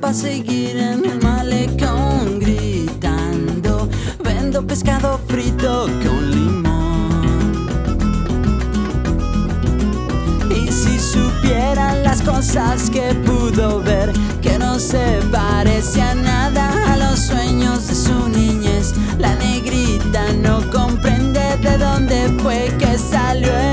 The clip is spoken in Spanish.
pa' seguir en el malecón gritando. Vendo pescado frito con limón. Y si supieran las cosas que pudo ver, que no se parecía nada a los sueños de su niñez. La negrita no comprende de dónde fue que salió